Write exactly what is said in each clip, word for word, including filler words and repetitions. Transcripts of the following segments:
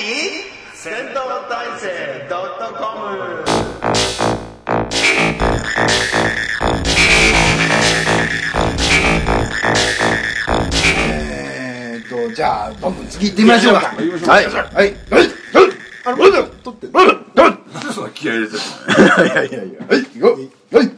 戦闘体制 .com。 えーっとじゃあどんどん次行ってみましょうか。はいはいはいあれ、まだ取ってる。なんでそんな気合い入れてるの？ いやいやいや、はい、行こう。はい。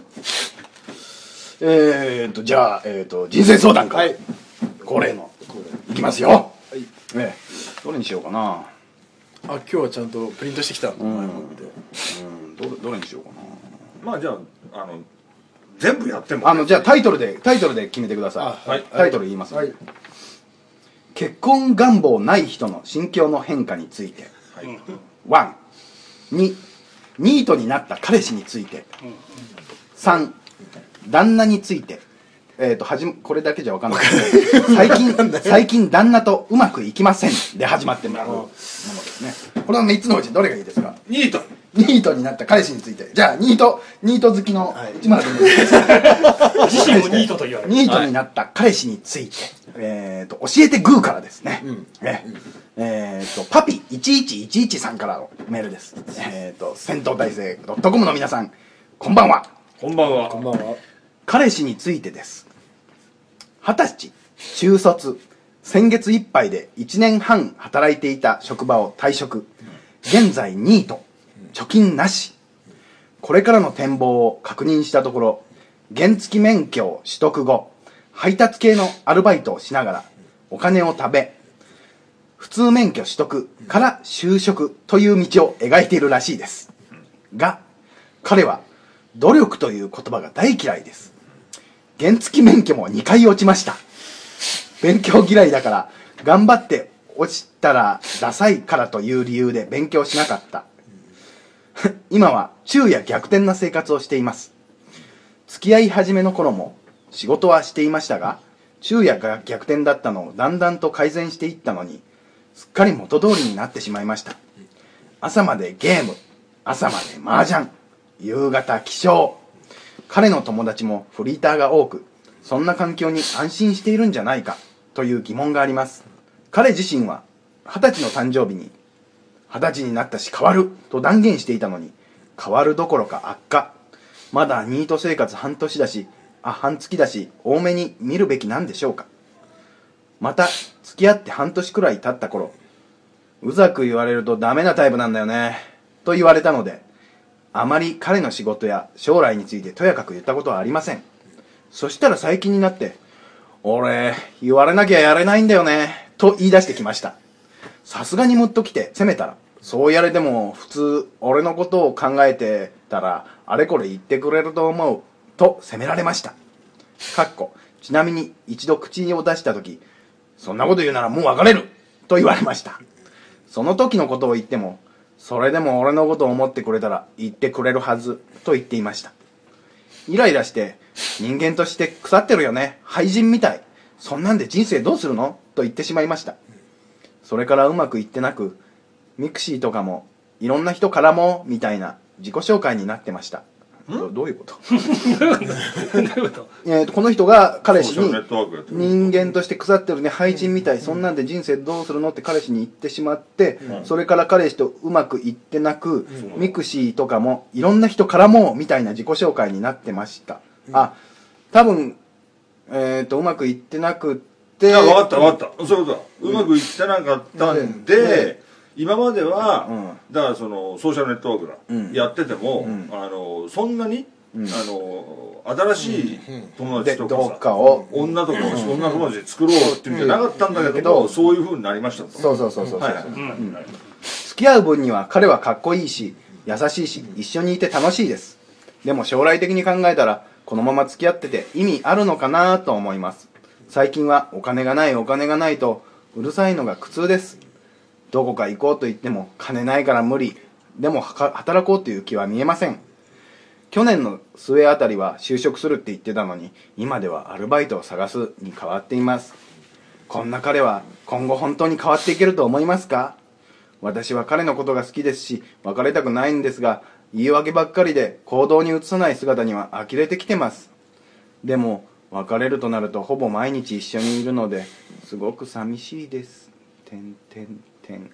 えーと、じゃあ、えーと、人生相談会。はい。恒例の。いきますよ。はい。えー、どれにしようかな。 あ、今日はちゃんとプリントしてきたの。 うん。うん、どれ、どれにしようかな。 まあじゃあ、あの、全部やっても。 あの、じゃあタイトルで、タイトルで決めてください。 はい。 タイトル言います。 はい。 結婚願望ない人の心境の変化について。 はい。 ワン。に、ニートになった彼氏について。さん、旦那について。えっと、はじめ、これだけじゃわかんないけど、最近、最近旦那とうまくいきませんで始まってもらうものですね。このみっつのうちどれがいいですか？ ニート。 ニートになった彼氏について。じゃあ、ニート、ニート好きの内村君です。 自身もニートと言われる。 ニートになった彼氏について。えっと、教えてグーからですね。ええー、と、パピいちいちいちいちさんからのメールです。えっ、ー、と、戦闘体制 .com の皆さん、こんばんは。 こんばんは。 こんばんは。 彼氏についてです。二十歳、中卒、先月いっぱいでいちねんはん働いていた職場を退職。現在ニート、貯金なし。これからの展望を確認したところ、原付免許を取得後、配達系のアルバイトをしながら、お金を食べ、普通免許取得から就職という道を描いているらしいです。が、彼は努力という言葉が大嫌いです。原付免許もにかい落ちました。勉強嫌いだから頑張って落ちたらダサいからという理由で勉強しなかった。今は昼夜逆転な生活をしています。付き合い始めの頃も仕事はしていましたが、昼夜が逆転だったのをだんだんと改善していったのに、すっかり元通りになってしまいました。朝までゲーム、朝まで麻雀、夕方起床。彼の友達もフリーターが多く、そんな環境に安心しているんじゃないかという疑問があります。彼自身は二十歳の誕生日に二十歳になったし変わると断言していたのに、変わるどころか悪化。まだニート生活半年だし、あ、半月だし、多めに見るべきなんでしょうか。また、付き合って半年くらい経った頃、うざく言われるとダメなタイプなんだよね、と言われたので、あまり彼の仕事や将来についてとやかく言ったことはありません。そしたら最近になって、俺、言われなきゃやれないんだよね、と言い出してきました。さすがにムッときて責めたら、そうやれでも普通俺のことを考えてたらあれこれ言ってくれると思うと責められました。かっこちなみに一度口を出した時、そんなこと言うならもう別れると言われました。その時のことを言っても、それでも俺のことを思ってくれたら言ってくれるはずと言っていました。イライラして、人間として腐ってるよね、廃人みたい、そんなんで人生どうするのと言ってしまいました。それからうまくいってなく、ミクシーとかもいろんな人からもみたいな自己紹介になってました。ど, どういうことえとこの人が彼氏に人間として腐ってるね、廃人みたい、そんなんで人生どうするのって彼氏に言ってしまって、うん、それから彼氏とうまくいってなく、うん、ミクシーとかもいろんな人からもみたいな自己紹介になってました。うん、あ、多分えっとうまくいってなくって、 あ、分かった分かった、そういうことだ、うまくいってなかったんで、で今までは、うん、だからそのソーシャルネットワークだ、うん、やってても、うん、あのそんなに、うん、あの新しい友達とかさ、うん、かを女とか、うん、女友達で作ろうっていうんじゃなかったんだけど、うん、そういう風になりましたと。 そうそうそうそうそう、付き合う分には彼はかっこいいし優しいし一緒にいて楽しいです。でも将来的に考えたらこのまま付き合ってて意味あるのかなと思います。最近はお金がないお金がないとうるさいのが苦痛です。どこか行こうと言っても金ないから無理。でも働こうという気は見えません。去年の末あたりは就職するって言ってたのに、今ではアルバイトを探すに変わっています。こんな彼は今後本当に変わっていけると思いますか？私は彼のことが好きですし別れたくないんですが、言い訳ばっかりで行動に移さない姿には呆れてきてます。でも別れるとなるとほぼ毎日一緒にいるのですごく寂しいです。てんてんてん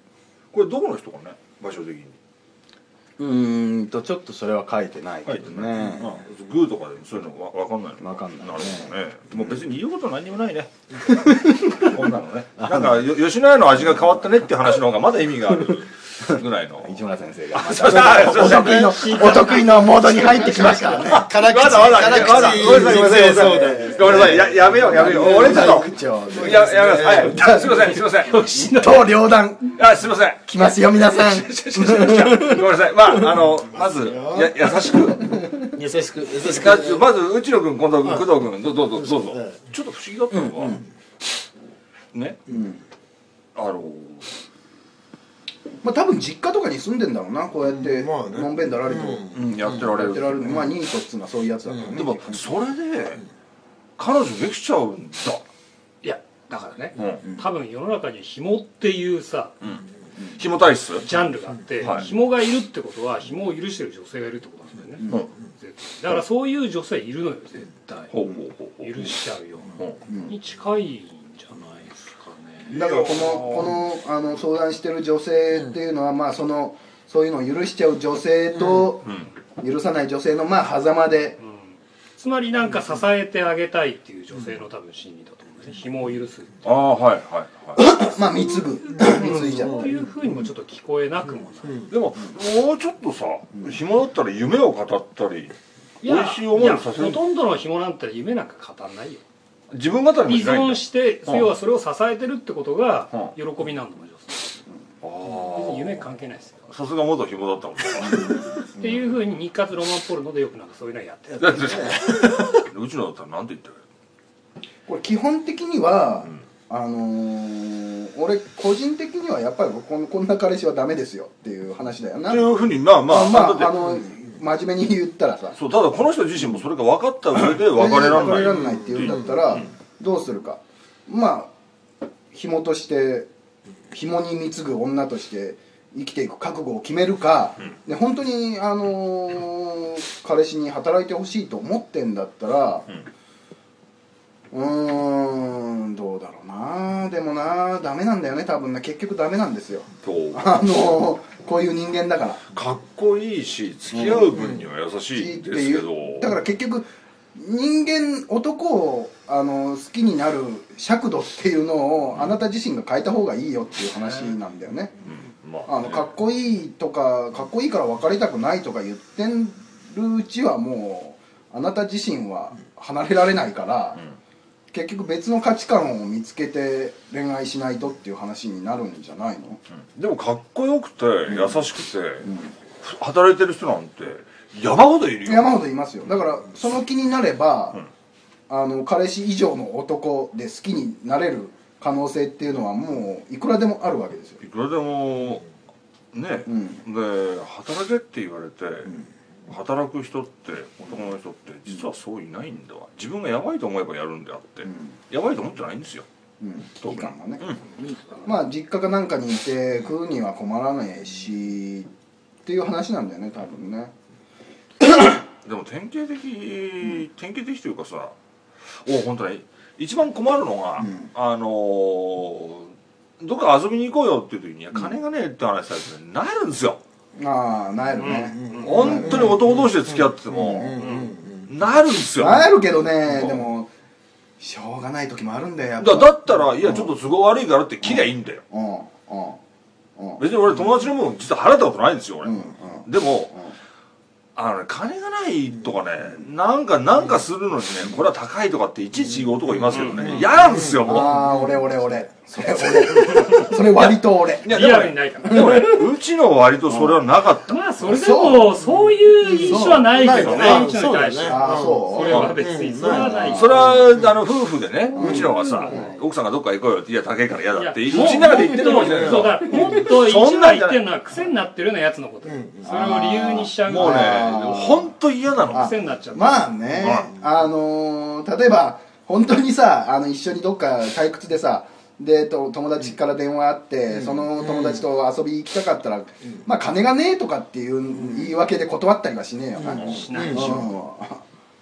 これどこの人かね、場所的に。 うーんとちょっとそれは書いてないけどね、 うん、グーとかでもそういうのわ分かんないの。 分かんないね。 なるほどね。もう別に言うこと何にもないね。こんなのね。なんかよ吉野家の味が変わったねっていう話の方がまだ意味があるぐらいの。 市村先生がそうそうお得意のお得意のモードに入ってきましたね。 辛口まだまだ辛口まだごめんなさいごめんなさいそうだごめんなさいややめようやめよう俺ちょっ口調とややめますはいすいませんすいません一刀両断あすいませんきますよ皆さん。 ごめんなさいまああのまずや優しく優しく優しくだってまず内野君近藤君工藤君どうぞどうぞどうぞちょっと不思議だったのはねあのまあ多分実家とかに住んでんだろうな、こうやってまあねのんべんだらりとうんやってられるやってられる。まあニートっつうのはそういうやつだからね。 でもそれで彼女できちゃうんだいやだからね、 うん多分世の中には紐っていうさ紐体質ジャンルがあって、 はい紐がいるってことは紐を許してる女性がいるってことなんだよね、 うん絶対だからそういう女性いるのよ絶対ほうほうほうほう許しちゃうようんに近いんじゃないですかね。 だからこのこのあの相談してる女性っていうのはまあそのそういうのを許しちゃう女性と許さない女性のまあ狭間で。 うんつまりなんか支えてあげたいっていう女性の多分心理だと思うんですね。紐を許すああはいはいはまあ貢ぐ貢いじゃったり。 そういうふうにもちょっと聞こえなくもない、 いでももうちょっとさ紐だったら夢を語ったりいや美味しい思いをさせるいやほとんどの紐なんて夢なんか語んないよ。 自分語りも依しないんだ存してうん要はそれを支えてるってことがう喜びなんだもん女性。 あ別に夢関係ないですよあさすが元紐だったもんなっていうふうに日活ロマンポルノでよくなんかそういうのやってる。 だってうちのだったらなんて言ってるこれ基本的には、あのー、俺個人的にはやっぱりこんこんな彼氏はダメですよっていう話だよな。 っていうふうにまあまあまあだってあの真面目に言ったらさ、 そうただこの人自身もそれが分かった上で別れられない別れられないっていうんだったらどうするか。まあ紐として紐に貢ぐ女として生きていく覚悟を決めるか、で本当にあのー、彼氏に働いてほしいと思ってんだったら、うーんどうだろうな。でもなダメなんだよね多分ね。結局ダメなんですよ。 そうあのー、こういう人間だから。 かっこいいし付き合う分には優しいんですけど、 だから結局人間男をあの好きになる尺度っていうのをあなた自身が変えた方がいいよっていう話なんだよね。 うんまあねあのかっこいいとかかっこいいから別れたくないとか言ってるうちはもうあなた自身は離れられないから、 うん結局別の価値観を見つけて恋愛しないとっていう話になるんじゃないの？ でもかっこよくて優しくて、働いてる人なんて山ほどいるよ。 山ほどいますよ。だからその気になれば、あの彼氏以上の男で好きになれる可能性っていうのはもういくらでもあるわけですよ。 いくらでもね、 うんで働けって言われて、働く人って男の人って実はそういないんだわ。自分がやばいと思えばやるんであって、やばいと思ってないんですよ。 うん、期間がね、 うんまあ実家かなんかにいて食うには困らねえしっていう話なんだよね多分ね。 でも典型的、典型的というかさ、お本当に一番困るのが、 うんあのー、どっか遊びに行こうよっていう時に、金がねえって話されてなるんですよ。 ああなえるね、 本当に男同士で付き合ってても、なるんですよ。 なえるけどね、 うんでもしょうがない時もあるんだよやっぱ。 だだったら、いやちょっと都合悪いからって切りゃいいんだよ。 うんうんうん別に俺友達の分実は払ったことないんですよ俺、 うんうんでも、あのね、金がないとかね、なんかなんかするのにね、これは高いとかっていちいち言う男いますけどね、嫌なんですよもう。 ああ俺俺俺それ俺それ割と俺。 いやリアルにないからでもね、うちの割とそれはなかった。 まあそれでもそういう印象はないけどねそううちのに対してそうああそうそれは別にそれはないそれはあの夫婦でね、うちのがさ、奥さんがどっか行こうよって、いや高いから嫌だってうちの中で言ってるかもしれないけど、 そうだもっと一番言ってるのは癖になってるようなやつのこと、それを理由にしちゃうもうねあー本当嫌なの。 癖になっちゃうまあね、あのー、例えば本当にさあの一緒にどっか退屈でさでと友達から電話あって、うん、その友達と遊び行きたかったら、うん、まあ金がねえとかっていう言い訳で断ったりはしねえよな、 うん、しないうん、 でしょ、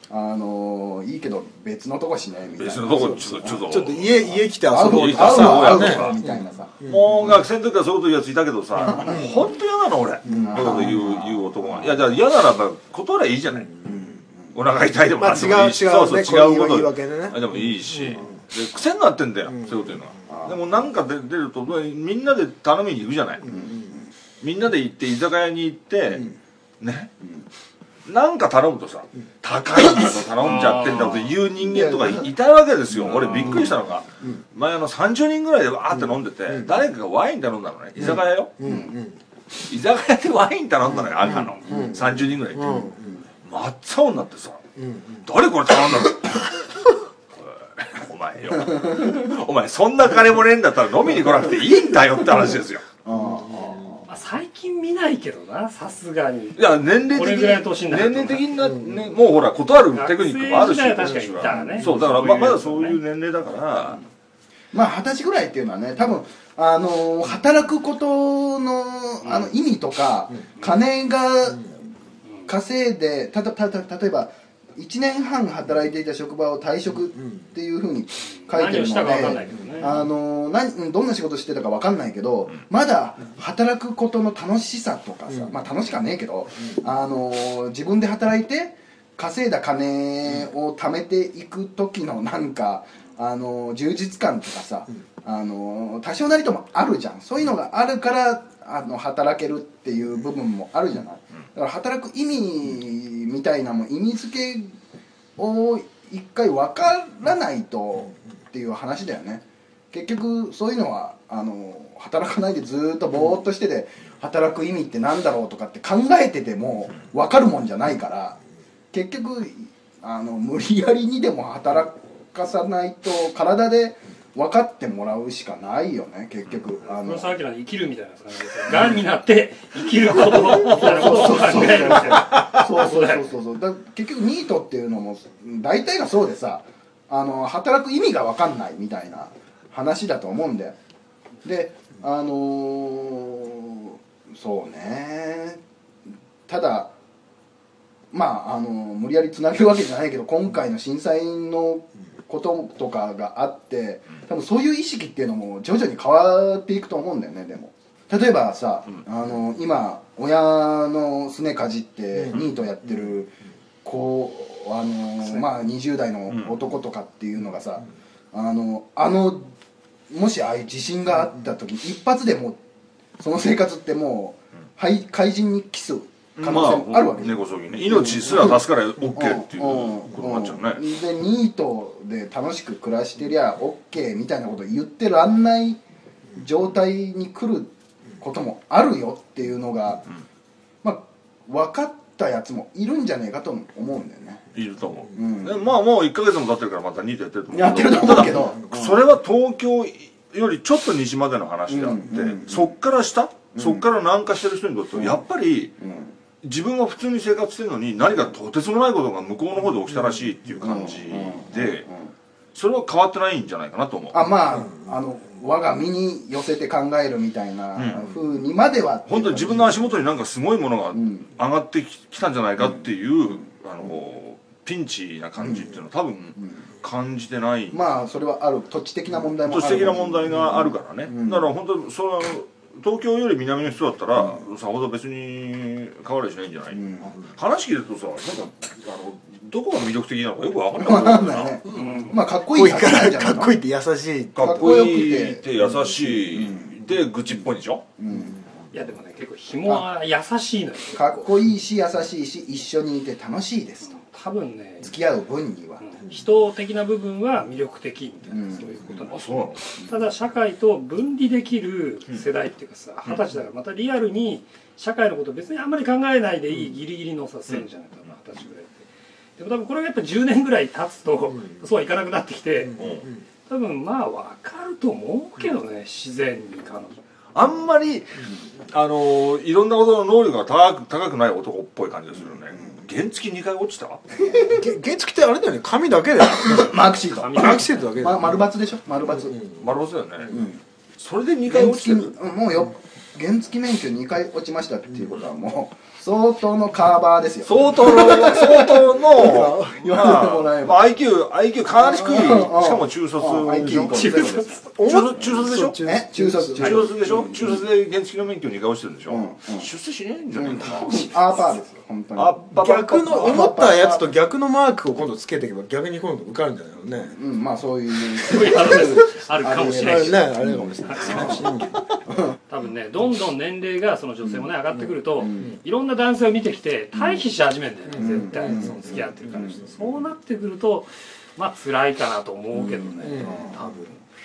あのー、いいけど別のとこしねみたいな、 別のとこちょっとちょっとちょっと家家来て遊会うぼうと会うかわ会うさわみたいなさ、 もう学生の時からそういうこと言うやついたけどさ本当嫌なの俺そういうこと言う言う男がいやじゃあ嫌ならば断りゃいいじゃないお腹痛いでもまあなんでもいい違う違うねそうそう違うこと言い訳でねでもいいしで癖になってんだよそういうこと言うのはでもなんか出るとみんなで頼みに行くじゃないみんなで行って居酒屋に行ってねなんか頼むとさ高いの頼んじゃってんだって言う人間とかいたわけですよ俺びっくりしたのが前あのさんじゅうにんぐらいでわーって飲んでて誰かがワイン頼んだのね居酒屋よ居酒屋でワイン頼んだのよ赤のさんじゅうにんぐらいいて真っ青になってさ誰これ頼んだのお前よお前そんな金もねえんだったら飲みに来なくていいんだよって話ですよ最近見ないけどなさすがにいや年齢的にこれぐらいの年になると年齢的にな、ね、もうほら断るテクニックもあるし学生時代は確かにいたねそうだからままだそういう年齢だからまあ二十歳ぐらいっていうのはね多分あのー、働くことのあの意味とか、金が稼いでたたたた例えばいちねんはん働いていた職場を退職っていうふうに書いてるので、あの何どんな仕事してたか分かんないけど、まだ働くことの楽しさとかさ、まあ楽しかねえけど、あの自分で働いて稼いだ金を貯めていく時のなんかあの充実感とかさ、あの多少なりともあるじゃん。そういうのがあるからあの働けるっていう部分もあるじゃない。だから働く意味みたいなも意味付けを一回分からないとっていう話だよね。結局そういうのはあの働かないでずっとぼーっとしてて働く意味ってなんだろうとかって考えてても分かるもんじゃないから、結局あの無理やりにでも働かさないと体で分かってもらうしかないよね結局。あのさっきの生きるみたいな感じですよ。がんになって生きることみたいなことを考えるみたいな。 そうそうそうそうそうだ結局ニートっていうのも大体がそうでさ、あの働く意味が分かんないみたいな話だと思うんだよ。であのー、そうね、ただまああの無理やりつなげるわけじゃないけど今回の震災のこととかがあって多分そういう意識っていうのも徐々に変わっていくと思うんだよね。でも例えばさ、うん、あの今親のすねかじってニートやってる子、あのまあにじゅう代の男とかっていうのがさ、あのあのもしああいう地震があった時一発でもうその生活ってもう廃怪人にキス可能性もあるわけです、 まあ、根こそぎね命すら助かれ OK っていうことになっちゃうね。 でニートで楽しく暮らしてりゃ OK みたいなことを言ってる案内状態に来ることもあるよっていうのが、うん、まあ分かったやつもいるんじゃねえかと思うんだよね。 いると思う、うん、 でまあもういっかげつも経ってるからまたニートやってると思う。 やってると思うけど、 うん、それは東京よりちょっと西までの話であって、うんうんうん、そっから下、うん、そっから南下してる人にとってはやっぱり、うん、自分は普通に生活してるのに何かとてつもないことが向こうの方で起きたらしいっていう感じで、それは変わってないんじゃないかなと思う。 あまああの我が身に寄せて考えるみたいな風にまでは、 本当に自分の足元になんかすごいものが上がってきたんじゃないかっていう、うん、あのピンチな感じっていうのは多分感じてない、 うん、まあそれはある土地的な問題もある、 土地的な問題があるからね、うん、だから本当その東京より南の人だったら、うん、さほど別に変わりしないんじゃない、うん、話聞いてるとさなんかあのどこが魅力的なのかよく分かんないんだよね、 うん、まあかっこいいからかっこいいって優しいかっこいいって優しい、うん、で愚痴っぽいでしょ、うん、 いやでもね結構紐は優しいのよ。 かっこいいし優しいし一緒にいて楽しいですと多分ね付き合う分には、 うん、人的な部分は魅力的みたいな、うん、そういうことなんです、うん、ただ社会と分離できる世代っていうかさ二十歳だからまたリアルに社会のこと別にあんまり考えないでいいギリギリのさせるじゃないかな二十歳ぐらいって。でも多分これがやっぱじゅうねんぐらい経つと、うん、そうはいかなくなってきて、うん、多分まあ分かると思うけどね自然に彼女あんまり、うん、あのいろんなことの能力が高く高くない男っぽい感じがするよね。原付にかい落ちた原付ってあれだよね紙だけだよマークシートマークシートだけだよ、 ま、丸×でしょ丸×、 うん、丸×だよね、うん、それでにかい落ちてるもうよ原付免許にかい落ちましたっていうことはもう相当のカーバーですよ。 相当の相当の言わせてもらえば、 まあ、アイキュー アイキュー かなり低い、しかも中卒でしょ。 アイキュー中卒中卒でしょ。 え中卒中卒でしょ。中卒で原付の免許にかい落ちてるんでしょ。出世しねえんじゃないかな。 アーパーですよ本当に。 あパパ逆の思ったやつと逆のマークを今度つけていけば逆に今度受かるんじゃないのね。 うん、まあそういうあるかもしれないし、 ね、あれかもしれないですね。 多分ねどんどん年齢がその女性もね上がってくると、いろんな男性を見てきて対比し始めるんだよね、絶対その付き合ってる彼女と。そうなってくるとまあ辛いかなと思うけどね、多分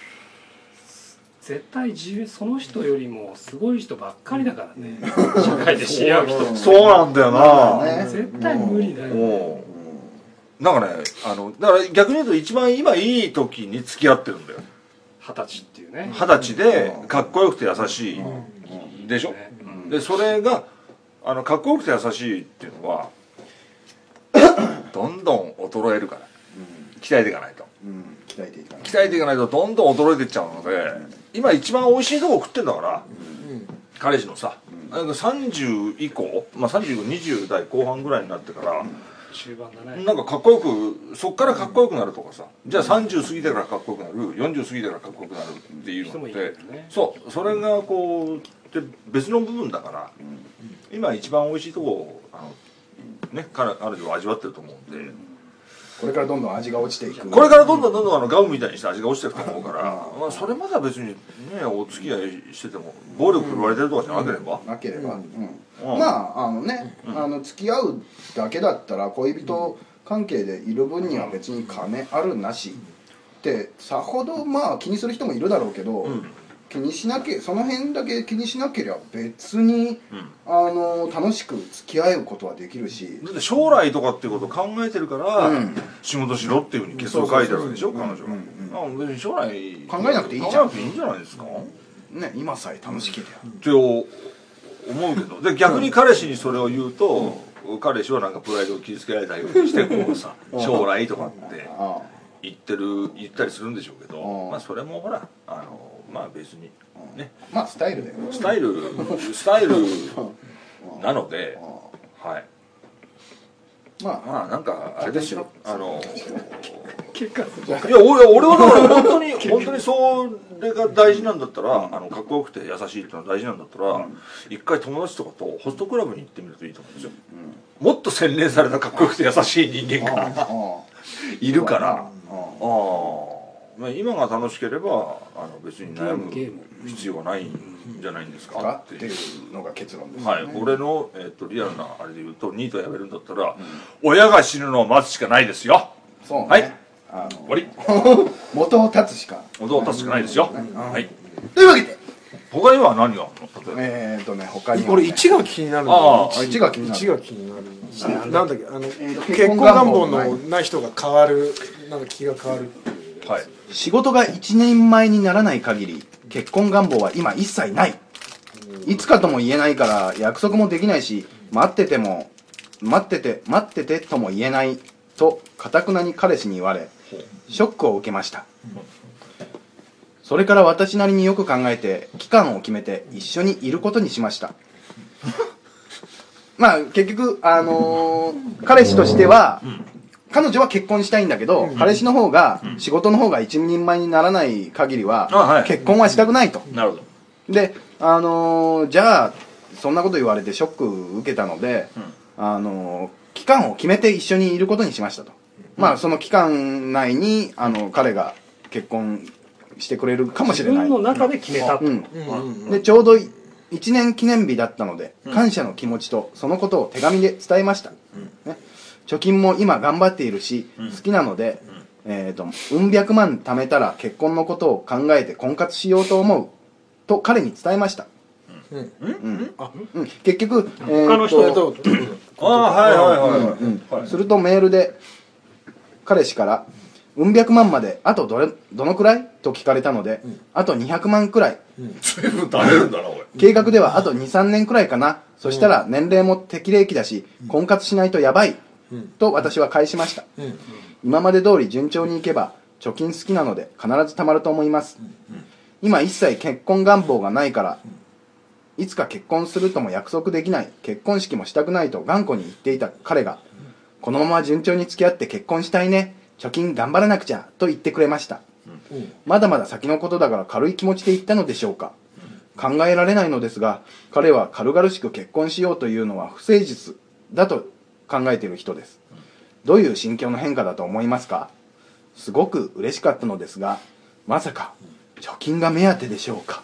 絶対自分その人よりもすごい人ばっかりだからね、社会で知り合う人。 そうなんだよな、 ね絶対無理だよ、 もうなんかね、あのだから逆に言うと一番今いい時に付き合ってるんだよ。 二十歳っていうね。 二十歳でかっこよくて優しいでしょ。でそれがあのかっこよくて優しいっていうのはどんどん衰えるから、鍛えていかないと、 うん、鍛えていかない鍛えていかないとどんどん衰えていっちゃうので、今一番美味しいとこ食ってんだから、彼氏のさ、なんかさんじゅう以降、まあさんじゅう、にじゅう代後半ぐらいになってから中盤だね。 なんかかっこよく、そっからかっこよくなるとかさ、じゃあさんじゅう過ぎてからかっこよくなる、よんじゅう過ぎてからかっこよくなるっていうのって、そうそれがこうで別の部分だから、今一番美味しいとこをあのね彼女は味わってると思うんで、 これからどんどん味が落ちていく。 これからどんどんどんどんあのガムみたいにして味が落ちていくと思うから、まあそれまでは別にねお付き合いしてても暴力振るわれてるとかじゃなければ、 なければ、うんうんまああのね、あの付き合うだけだったら恋人関係でいる分には別に金あるなしってさほどまあ気にする人もいるだろうけど、 うん気にしなきゃその辺だけ気にしなければ別に、 うん、 あの楽しく付き合うことはできるし、 だって将来とかっていうことを考えてるから、うん、仕事しろっていうふうに結論書いてあるわけでしょ、彼女は、うんうん、別に将来考えなくていいじゃん、 考えなくていいんじゃないですか、 ね、今さえ楽しければって思うけど、で逆に彼氏にそれを言うと、うん、彼氏はなんかプライドを傷つけられたようにしてこうさ将来とかって言ってる言ったりするんでしょうけど、まあそれもほらあのまあ別にね、 まあスタイルだよ、 スタイルスタイルなので、はい、まあまあなんかあれですよ、あの結果いや俺俺はだから本当に本当にそれが大事なんだったら、あのかっこよくて優しいっていうのが大事なんだったら、一回友達とかとホストクラブに行ってみるといいと思うんですよ。もっと洗練されたかっこよくて優しい人間がいるから、ああ。まあ今が楽しければあの別に悩む必要はないんじゃないんですかっていうのが結論ですね。 はい、俺の、えー、とリアルなあれで言うとニートやめるんだったら、うん、親が死ぬのを待つしかないですよ。 そうね、 はい、 あの終わり元を立つしか元を立つしかないですよ、はい。 というわけで他には何がえーとね他には、ね、 俺いちが気になるんだよ。いちが気になる。 いちが気になる。なんだっけ、あの結婚願望のない人が変わる、なんか気が変わるっていう。 はい、 仕事が一人前にならない限り結婚願望は今一切ない。いつかとも言えないから約束もできないし、待ってても待ってて待っててとも言えないと堅くなに彼氏に言われショックを受けました。それから私なりによく考えて期間を決めて一緒にいることにしました。まあ結局あのー、彼氏としては彼女は結婚したいんだけど、うん、彼氏の方が、うん、仕事の方が一人前にならない限りは、はい、結婚はしたくないと。 なるほど。 で、あのー、じゃあそんなこと言われてショック受けたので、うん、あのー、期間を決めて一緒にいることにしましたと。うん、まあその期間内にあの彼が結婚してくれるかもしれない。 自分の中で決めたと。うんうん、でちょうどいちねん記念日だったので、感謝の気持ちとそのことを手紙で伝えました。うんね、貯金も今頑張っているし、うん、好きなので、うんえーと、うん百万貯めたら結婚のことを考えて婚活しようと思うと彼に伝えました。うんうんうん、結局、 えー、他の人とああはいはいはい、 はい、するとメールで彼氏からうん百万まであとどれどのくらいと聞かれたので、うん、あとにひゃくまんくらい、 うん、随分貯めるんだなおい。 計画ではあと にさんねんくらいかな、そしたら年齢も適齢期だし、うん、婚活しないとやばいと私は返しました。うんうん、今まで通り順調にいけば貯金好きなので必ず貯まると思います。うんうん、今一切結婚願望がないから、 いつか結婚するとも約束できない、結婚式もしたくないと頑固に言っていた彼が、このまま順調に付き合って結婚したいね、貯金頑張らなくちゃと言ってくれました。うん、まだまだ先のことだから軽い気持ちで言ったのでしょうか。考えられないのですが、彼は軽々しく結婚しようというのは不誠実だと考えている人です。どういう心境の変化だと思いますか。すごく嬉しかったのですが、まさか貯金が目当てでしょうか。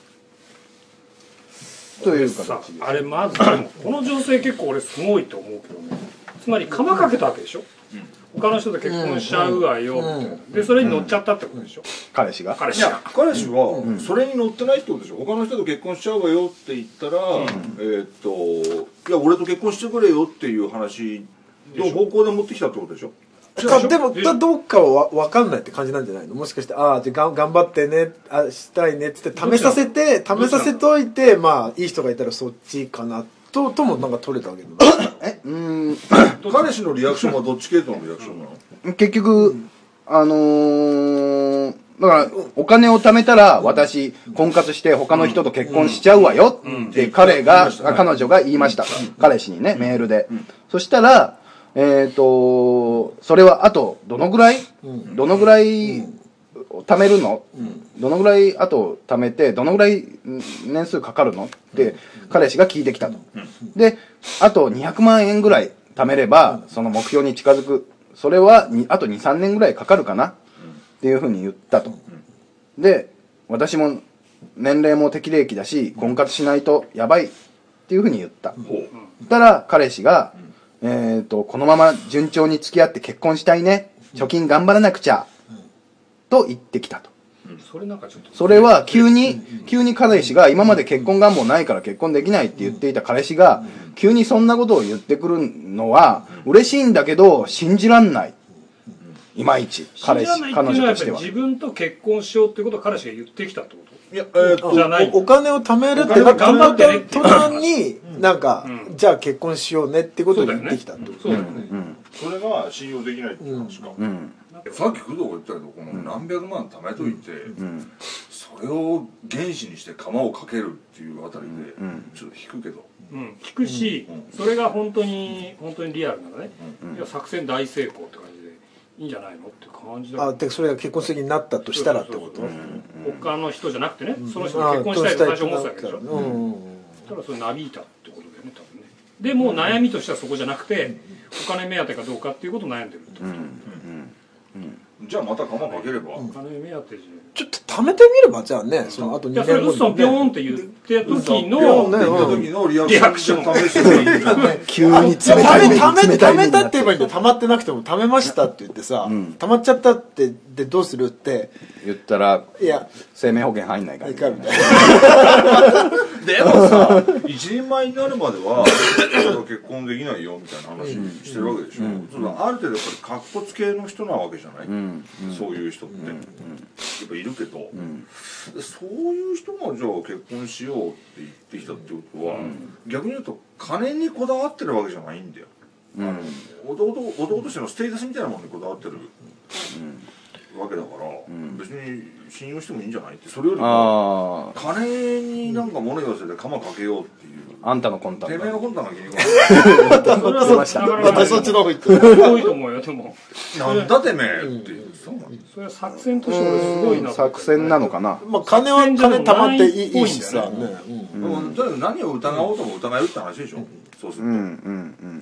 という形です。 あれまずでもこの女性結構俺すごいと思うけどね。つまり釜かけたわけでしょ、うん、他の人と結婚しちゃうわよみたいな、うん、でそれに乗っちゃったってことでしょ、うん、 彼氏が彼氏が彼氏はそれに乗ってないってことでしょ。他の人と結婚しちゃうわよって言ったら、うん、えー、っといや俺と結婚してくれよっていう話の方向で持ってきたってことでしょ。 かでもどっかは分かんないって感じなんじゃないの。もしかしてああじゃあ頑張ってね、あしたいねっつって試させて試させといて、まあいい人がいたらそっちかなとともなんか取れたわけどえうん彼氏のリアクションはどっち系統のリアクションなの。 結局、うん、あのー、だからお金を貯めたら私婚活して他の人と結婚しちゃうわよって彼が彼女が言いました。彼氏にねメールで。そしたらえっとそれはあとどのぐらいどのぐらい貯めるの、どのぐらいあと貯めてどのぐらい年数かかるのって彼氏が聞いてきたと。であとにひゃくまんえんぐらい貯めればその目標に近づく。それはあと にさんねんぐらいかかるかなっていうふうに言ったと。で私も年齢も適齢期だし婚活しないとやばいっていうふうに言った。そしたら彼氏がえーとこのまま順調に付き合って結婚したいね、貯金頑張らなくちゃと言ってきたと。 それなんかちょっとそれは急に急に彼氏が今まで結婚願望ないから結婚できないって言っていた彼氏が急にそんなことを言ってくるのは嬉しいんだけど信じらんない。いまいち彼氏彼女としては自分と結婚しようってことを彼氏が言ってきたってこと。 いや、えー、とじゃないお, お金を貯めるって頑張ってる途端になんか、うん、じゃあ結婚しようねってことを言ってきたってこと。 そうだよね。 それが信用できないって話か、うんうん、さっき工藤が言ったけどこの何百万貯めといて、うん、それを原資にして釜をかけるっていうあたりでちょっと引くけど、 うん、引くし、うん、それが本当に本当にリアルなのね、うん、いや作戦大成功って感じでいいんじゃないのって感じだ。 あでそれが結婚するになったとしたらってこと。 他の人じゃなくてね、その人が結婚したいと最初思ってたわけでしょ。うん、ただそれなびいたってことだよね多分ね。でもう悩みとしてはそこじゃなくてお金目当てかどうかっていうことを悩んでるってこと。 じゃあまた釜かければ、 お金目当てじゃちょっと貯めてみればじゃあね、そのあとにねんごに、ね、 ウッソンピョーンって言ってた時のリアクション試して急に冷たい目に冷たい目になって貯めたって言えばいいんだよ。溜まってなくても貯めましたって言ってさ、うん、溜まっちゃったってでどうするって言ったらいや生命保険入んないから、ね、 いかみたいなでもさ一人前になるまでは結婚できないよみたいな話してるわけでしょ、うんうん、そのある程度やっぱりカッコつけの人なわけじゃない、うんうん、そういう人って、うんうん、やっぱいるけど、うん、そういう人がじゃあ結婚しようって言ってきたってことは、うん、逆に言うと金にこだわってるわけじゃないんだよ、うん、男としてのステータスみたいなものにこだわってる、うん、わけだから、うん、別に信用してもいいんじゃないって。それよりも金になんか物言わせて鎌かけようっていう、 あんたの魂胆てめえの魂胆が気に食わない出ました。またそっちの方行ってすごいと思うよ。でもなんだてめえっていう、 そうなんです。それは作戦として俺すごいな。 作戦なのかな。 まあ金は金貯まっていいしさ、 とにかく何を疑おうとも疑えるって話でしょ。そうすると、うんうんうん、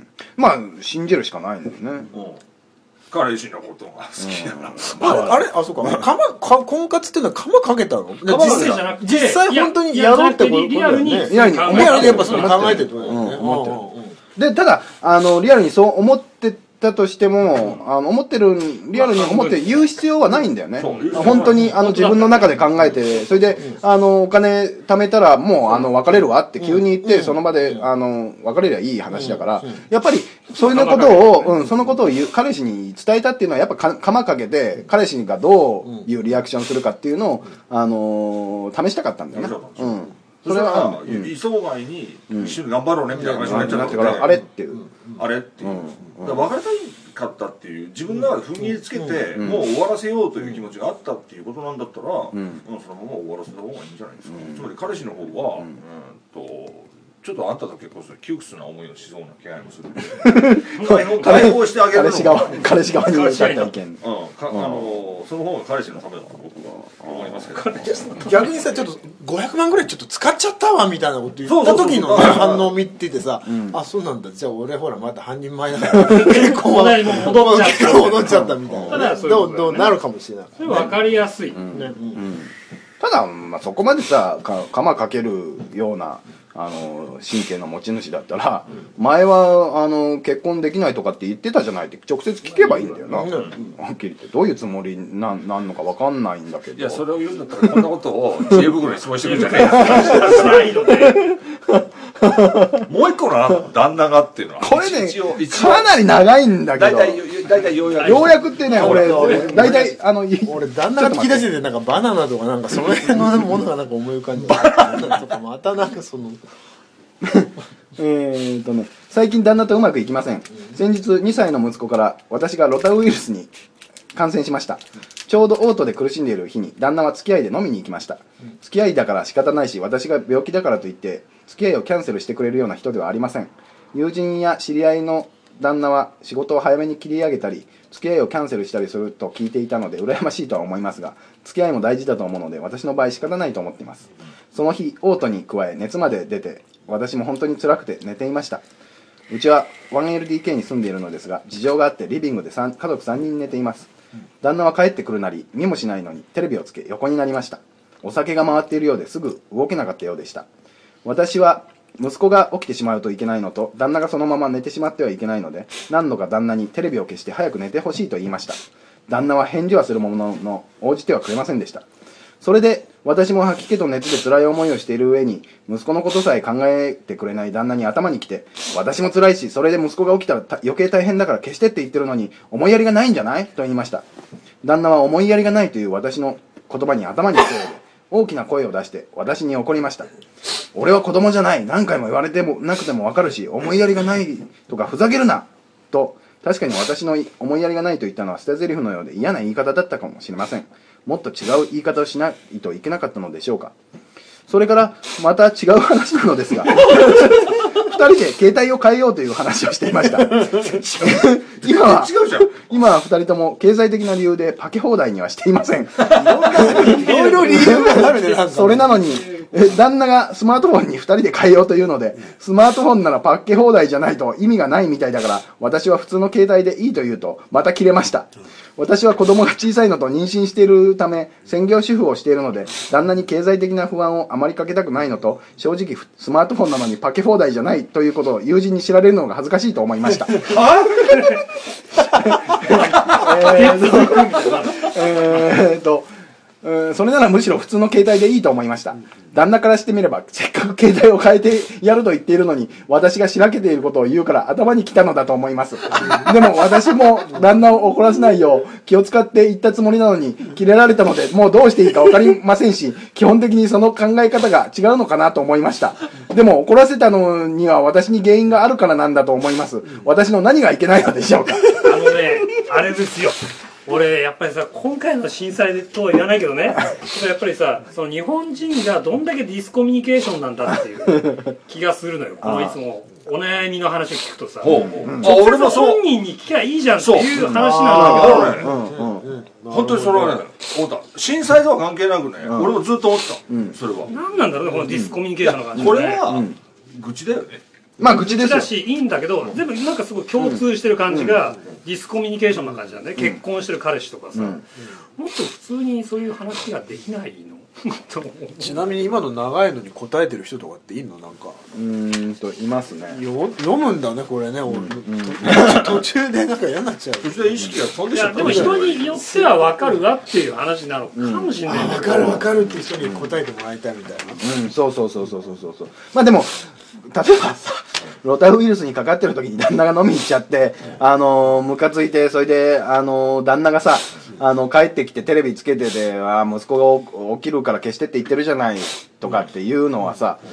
まあ信じるしかないんだよね。 彼氏のことが好きだな、 うん、あれあそうか釜か婚活っていうのは釜かけたの。 実際じゃなくて実際本当にやろうってことリアルにリアルにやっぱそれ考えてるってことだよね、うん、思ってる。でただあのリアルにそう思ってたとしても、あの思ってるリアルに思って言う必要はないんだよね。本当にあの自分の中で考えて、それであのお金貯めたらもうあの別れるわって急に言ってその場であの別れりゃいい話だから、やっぱりそういうことを、うん、そのことを言う彼氏に伝えたっていうのはやっぱ釜かけて彼氏がどういうリアクションするかっていうのをあの試したかったんだよね。うん。 それは理想外に一緒に頑張ろうねみたいな話になっちゃってから、 あれっていうあれっていう、別れたいかったっていう自分の中で踏ん切りつけて、うん、もう終わらせようという気持ちがあったっていうことなんだったら、うん、そのまま終わらせた方がいいんじゃないですか、うん、つまり彼氏の方は、うんうんとちょっとあんたと結婚する窮屈な思いをしそうな気配もするんで解放してあげるの彼氏側彼氏側に向かった意見、うん、 かあのその方が彼氏のためだと僕は思いますけど、 逆にさちょっとごひゃくまんぐらいちょっと使っちゃったわみたいなこと言った時の反応を見ててさ、うん、あそうなんだじゃあ俺ほらまだ半人前だから結婚は戻っちゃった戻っちゃったみたいな、どうどうなるかもしれない、 それ分かりやすい、 うんねうん、ただ、まあ、そこまでさか鎌かけるようなあの神経の持ち主だったら、うん、前はあの結婚できないとかって言ってたじゃないって直接聞けばいいんだよな、うん、はっきり言ってどういうつもりなんなんのか分かんないんだけど、 いやそれを言うんだったらこんなことを知恵袋に質問してくるんじゃないですかもう一個な旦那がっていうのはこれねかなり長いんだけど大体ようやくようやくってね俺大体あの俺旦那が聞き出しててなんかバナナとかなんかその辺のものがなんか思い浮かんでバナナとかまたなんかそのえっとね最近旦那とうまくいきません。先日にさいの息子から私がロタウイルスに感染しました。ちょうど嘔吐で苦しんでいる日に旦那は付き合いで飲みに行きました。付き合いだから仕方ないし私が病気だからといって付き合いをキャンセルしてくれるような人ではありません。友人や知り合いの旦那は仕事を早めに切り上げたり付き合いをキャンセルしたりすると聞いていたので羨ましいとは思いますが、付き合いも大事だと思うので私の場合仕方ないと思っています。その日嘔吐に加え熱まで出て私も本当に辛くて寝ていました。うちは ワンエルディーケー に住んでいるのですが事情があってリビングで家族さんにん寝ています。旦那は帰ってくるなり見もしないのにテレビをつけ横になりました。お酒が回っているようですぐ動けなかったようでした。私は息子が起きてしまうといけないのと旦那がそのまま寝てしまってはいけないので何度か旦那にテレビを消して早く寝てほしいと言いました。旦那は返事はするものの応じてはくれませんでした。それで私も吐き気と熱で辛い思いをしている上に息子のことさえ考えてくれない旦那に頭にきて、私も辛いしそれで息子が起きたら余計大変だから消してって言ってるのに思いやりがないんじゃないと言いました。旦那は思いやりがないという私の言葉に頭にきて大きな声を出して私に怒りました。俺は子供じゃない、何回も言われてもなくても分かるし思いやりがないとかふざけるなと。確かに私の思いやりがないと言ったのは捨て台詞のようで嫌な言い方だったかもしれません。もっと違う言い方をしないといけなかったのでしょうか。それからまた違う話なのですがふたりで携帯を変えようという話をしていました今は今はふたりとも経済的な理由でパケ放題にはしていません。いろいろ理由があるね。それなのに旦那がスマートフォンにふたりで変えようというので、スマートフォンならパッケ放題じゃないと意味がないみたいだから私は普通の携帯でいいと言うとまた切れました。私は子供が小さいのと妊娠しているため専業主婦をしているので旦那に経済的な不安をあまりかけたくないのと、正直スマートフォンなのにパケ放題じゃないということを友人に知られるのが恥ずかしいと思いました。えーっとうん、それならむしろ普通の携帯でいいと思いました。旦那からしてみればせっかく携帯を変えてやると言っているのに私がしらけていることを言うから頭に来たのだと思います。でも私も旦那を怒らせないよう気を使って言ったつもりなのにキレられたのでもうどうしていいか分かりませんし、基本的にその考え方が違うのかなと思いました。でも怒らせたのには私に原因があるからなんだと思います。私の何がいけないのでしょうか。 あのね、あれですよ、俺やっぱりさ今回の震災とは言わないけどねやっぱりさその日本人がどんだけディスコミュニケーションなんだっていう気がするのよ。このいつもお悩みの話を聞くとさ、直接本人に聞きゃいいじゃんっていう話なんだけど、本当にそれはね思った。震災とは関係なくね、俺もずっと思ってた。それは何なんだろうねこのディスコミュニケーションの感じ。 これは愚痴だよね。 まあ愚痴ですよ。 だしいいんだけど全部なんかすごい共通してる感じがディスコミュニケーションな感じなんで、結婚してる彼氏とかさ、もっと普通にそういう話ができないのちなみに今の長いのに答えてる人とかっていんの？なんかうーんといますね。 よ読むんだねこれね、うんうん、途中でなんか嫌になっちゃう。 途中で意識が飛んでしまった。 でも人によっては分かるわっていう話なのかもしれない、 うん、分かる分かるって人に答えてもらいたいみたいな、 うん、そうそうそうそうそうそう。まあでも例えばさロタウイルスにかかってる時に旦那が飲みに行っちゃってあのー、ムカついてそれであのー、旦那がさあの帰ってきてテレビつけててあ息子が起きるから消してって言ってるじゃないとかっていうのはさ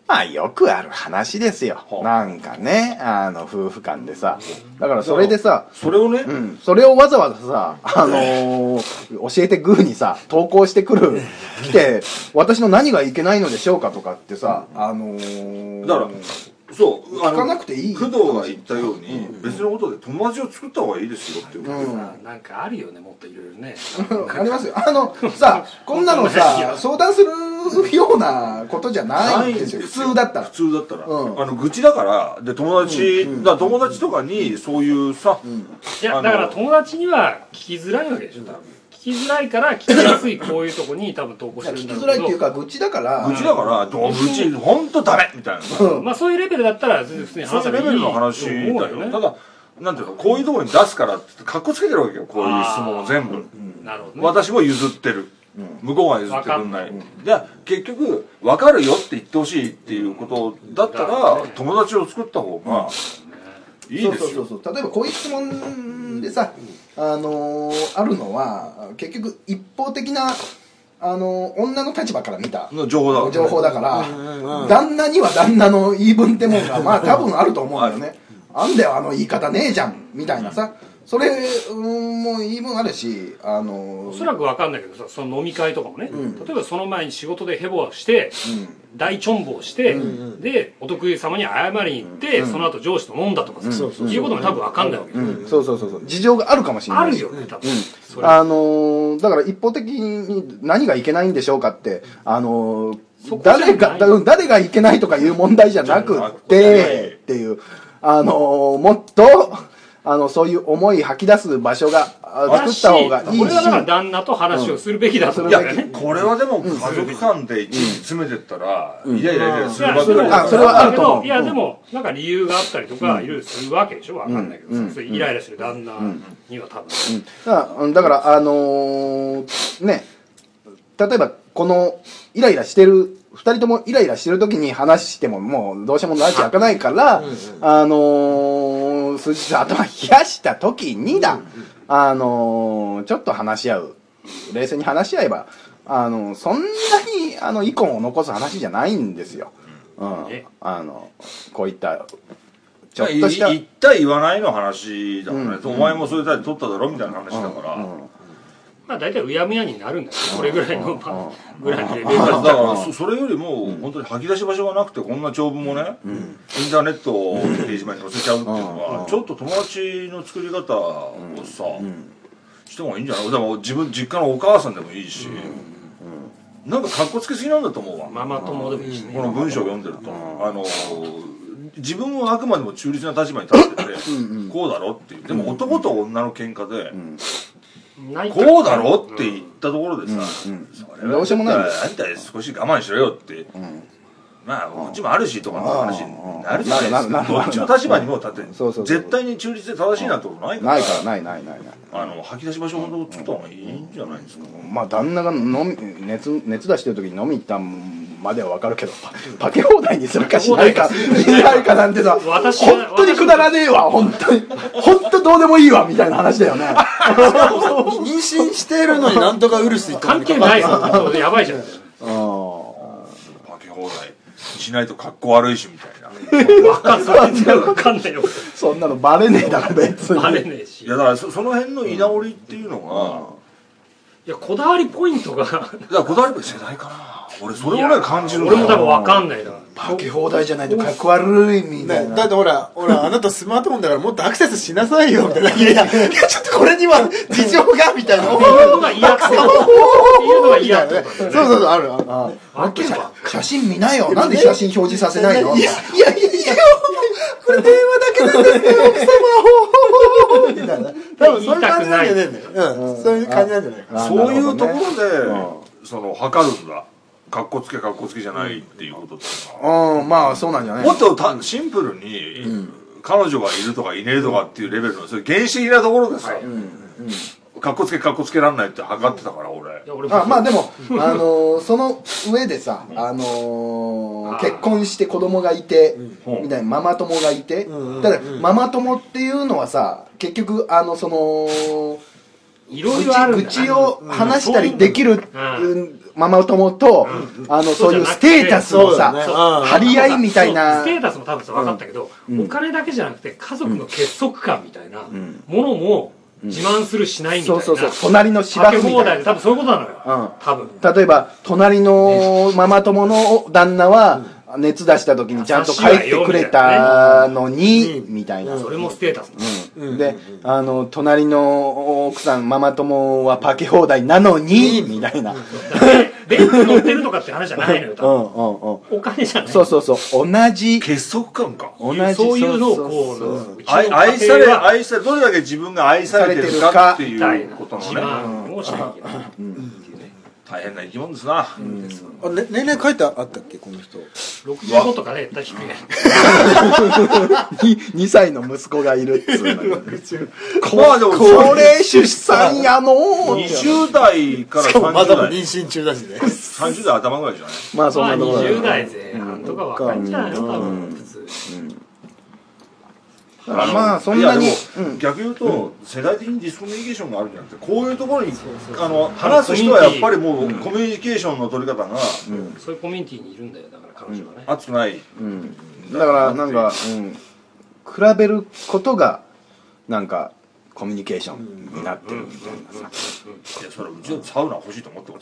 まあよくある話ですよ。なんかね、あの、夫婦間でさ。だからそれでさ、 それをね、 うん、それをわざわざさ、あのー、教えてグーにさ、投稿してくる、来て、私の何がいけないのでしょうかとかってさ、あのー、 だから、そう、 聞かなくていい。 工藤が言ったように、うん、別のことで友達を作った方がいいですよっていうこと、うん、 なんかあるよね、もっといろいろね。 ありますよ。あの、さ、こんなのさ、相談するようなことじゃないんですよ。普通だったら。 普通だったら。うん、あの、愚痴だから、で、友達、うん、だ友達とかに、そういうさ、うん、 いや、だから友達には聞きづらいわけでしょ、多分。聞きづらいから聞きやすいこういうとこに多分投稿してるんだけど、 聞きづらいっていうか愚痴だから愚痴だからどう愚痴本当ダメみたいな、 うん、まあそういうレベルだったら全然普通に話せばいいそういうレベルの話だよね。ただなんていうのこういうところに出すからってかっこつけてるわけよこういう質問を全部、うん、なるほどね、私も譲ってる、うん、向こうが譲ってくんない、うん、じゃあ結局分かるよって言ってほしいっていうことだったら、ね、友達を作った方がいいですよ。 そうそうそうそう。例えばこういう質問でさ、あのー、あるのは結局一方的な、あのー、女の立場から見た情報だから、 情報だから、うんうん、旦那には旦那の言い分ってもんがまあ多分あると思うんだよね。あんだよあの言い方ねえじゃんみたいなさ、それ、うん、もう言い分あるし、あのー、 おそらく分かんないけどさ、その飲み会とかもね、うん、例えばその前に仕事でヘボをして、うん、大チョンボをして、うん、でお得意様に謝りに行って、うん、その後上司と飲んだとかさ、うん、いうことも多分分かんないわけ、 うんうん、そうそうそうそう、事情があるかもしれない。 あるよね多分、 うん、あのー、だから一方的に何がいけないんでしょうかって、あのー、誰が誰がいけないとかいう問題じゃなくってっていう、あのー、もっとあのそういう思い吐き出す場所が作った方がいいし、 これはだから旦那と話をするべきだと思うんだよね。 これはでも家族間でいちいち詰めてったら、いやいやいやするばっかりだ。それはあると思う。 いやでもなんか理由があったりとかいろいろするわけでしょ、わかんないけど、それイライラしてる旦那には多分。 だからあのね、例えばこのイライラしてるふたりともイライラしてる時に話してももうどうしようもなっちゃ開かないから、あのー、数日頭冷やした時にだ、あのー、ちょっと話し合う、冷静に話し合えば、あのー、そんなにあの遺恨を残す話じゃないんですよ、うん、あのこういったちょっとした言った言わないの話だからね、うん、お前もそういう態度取っただろみたいな話だから、うんうん、 まあ大体うやむやになるんだよ、これぐらいの、まあ、ぐらいのレベルだから、それよりも本当に吐き出し場所がなくてこんな長文もね、うん、インターネットをページ前に載せちゃうっていうのは、ちょっと友達の作り方をさ、うん、した方がいいんじゃない。でも自分実家のお母さんでもいいし、うんうん、なんかカッコつけすぎなんだと思うわ。 ママ友でもいいしね。 この文章を読んでると、あの自分はあくまでも中立な立場に立っててうん、こうだろっていう。でも男と女の喧嘩で、うんこうだろって言ったところでさ、うんうん、それはどうしようもないんだよ。あんた少し我慢しろよって、うん、まあこっちもあるしとかの話になるじゃないですか。どっちの立場にも立って絶対に中立で正しいなんてことないから。 ないからないないないない。 あの吐き出し場所を作った方がいいんじゃないですか。 まあ旦那が飲み熱熱出してる時に飲み行ったまではわかるけど、パケ放題にするかしないかしないかなんてさ、本当にくだらねえわ、本当に本当どうでもいいわみたいな話だよね。 妊娠してるのになんとかウルス関係ないよ。やばいじゃん。パケ放題しないと格好悪いしみたいな。 わかんないわかんないよ。 そんなのバレねえだろ別に。 バレねえし。 いやだからその辺の居直りっていうのが、 いやこだわりポイントが。 だからこだわりポイント世代かな。俺それをね感じるんだよ。俺も多分わかんないな。 パケ放題じゃないとかっこ悪いみたいな。 だってほら、ほらあなたスマートフォンだからもっとアクセスしなさいよみたいな。いやいや、ちょっとこれには事情がみたいな。 っていうのが嫌って。っていうのが嫌って。 そうそうそうあるある。 あ写真見なよ。なんで写真表示させないの？ いやいやいやいや。これ電話だけなんですよ奥様。みたいな。多分そういう感じなんじゃねえんだよ。うん、そういう感じなんじゃないか。 そういうところでその測るんだ。かっこつけかっこつけじゃないっていうことってうん、まあそうなんじゃない。 もっとたシンプルに、うん、彼女がいるとかいねえとかっていうレベルのそういう原始的なところでさ、はいうんうん、かっこつけかっこつけらんないって測ってたから俺。 あまあでもあのー、その上でさ、あのー、結婚して子供がいて、うん、みたいなママ友がいて、うん、ただママ友っていうのはさ結局あのそのいろいろあるんだ愚痴を話したりできる、うんママ友と、あのそういうステータスのさ、張り合いみたいな、 ステータスも多分さ分かったけど、お金だけじゃなくて家族の結束感みたいなものも自慢するしないみたいな、 そうそうそう、隣の芝生みたいな、 かけ放題で多分そういうことなのよ、多分。 例えば隣のママ友の旦那は熱出した時にちゃんと帰ってくれたのにみたいな、 それもステータス、 で、あの隣の奥さんママ友はパケ放題なのにみたいな、 ベンツ乗ってるとかって話じゃないのよ、多分。 うんうんうん、 お金じゃない。 そうそうそう、同じ結束感か、 同じそういうのをこう、 愛愛され愛されどれだけ自分が愛されてるかっていうことのね、 自慢をしなきゃいけない。 大変な生き物ですな。 あ、ね、年齢書いてあったっけこの人。 ろくじゅうごとかね、低いね。 にさいの息子がいるっつうの。 まあでも高齢出産やのー。 にじゅう代からさんじゅう代、 まだ妊娠中だしね。 さんじゅう代頭ぐらいじゃない。 まあそんまあなところ。 にじゅう代前半とか若いんじゃないの、多分普通。 まあそんなに、 逆言うと世代的にディスコミュニケーションがあるんじゃなくて、こういうところにあの話す人はやっぱりもうコミュニケーションの取り方がそういうコミュニティにいるんだよ、だから彼女はね。 熱くない。 だからなんか、比べることがなんかコミュニケーションになってるみたいなさ。 いや、それうちのサウナ欲しいと思ってます。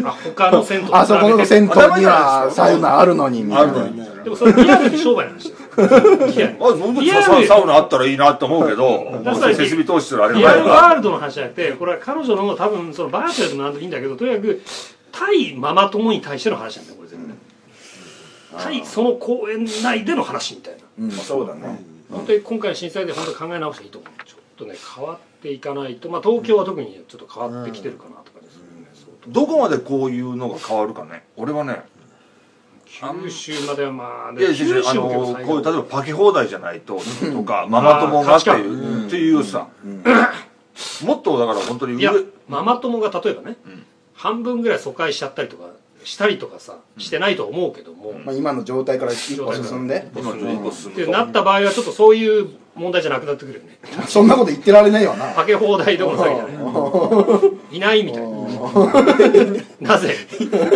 あ、他の銭湯あそこの銭湯にはサウナあるのにみたいな。 でもそれリアルに商売なんですよ。 あ、その時サウナあったらいいなと思うけど、設備投資するあれリアルワールドの話じゃなくて、これは彼女の多分そのバーチャルでもなんでもいいんだけど、とにかく対ママ友に対しての話なんだよ、これ全部ね。対その公園内での話みたいな。 そうだね。 本当に今回の震災で本当に考え直していいと思う。ちょっとね変わっていかないと、まあ東京は特にちょっと変わってきてるかなとかですね。 どこまでこういうのが変わるかね。俺はね、 九州まではまあ、 いやいやいや、あのこういう例えばパケ放題じゃないととかママ友がっていうっていうさ、もっとだから本当にいやママ友が例えばね、半分ぐらい疎開しちゃったりとかしたりとかさしてないと思うけども、 まあ今の状態から一歩進んでってなった場合はちょっとそういう問題じゃなくなってくるよね。 そんなこと言ってられないわな。 パケ放題どころ詐欺じゃないいないみたいな。なぜ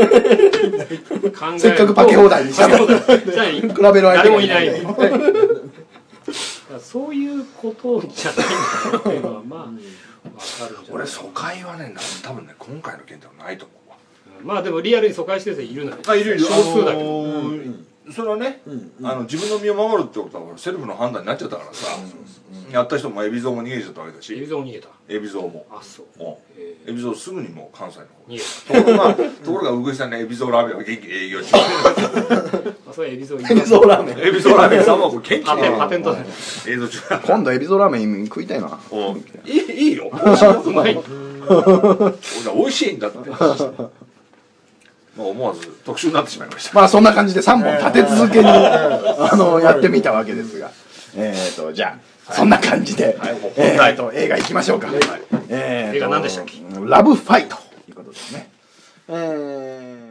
せっかくパケ放題にしたのに比べる相手誰もいない。そういうことじゃないんだっていうのはまあ分かるんじゃない。 俺疎開はね多分ね今回の件ではないと思う。 まあでもリアルに疎開してる人いるのよ。 あ、いるいる。 少数だけど。 それはね、あの自分の身を守るってことはセルフの判断になっちゃったからさ、やった人も海老蔵も逃げちゃったわけだし。 海老蔵も逃げた。 海老蔵も。 あ、そう。 海老蔵すぐにもう関西の方。 逃げた。ところがところがうぐいさんの海老蔵ラーメンは元気に営業中。 あ、それ海老蔵。 海老蔵ラーメン。 海老蔵ラーメンさんはもう元気にパテントだよ。 営業中。 今度海老蔵ラーメン食いたいな。 いいいいよ。 うまい。 美味しいんだって。思わず特集になってしまいました。 まあそんな感じでさんぼん立て続けにあのやってみたわけですが、えっとじゃあそんな感じでえっと映画行きましょうか。 映画何でしたっけ？ ラブファイトということですね。えー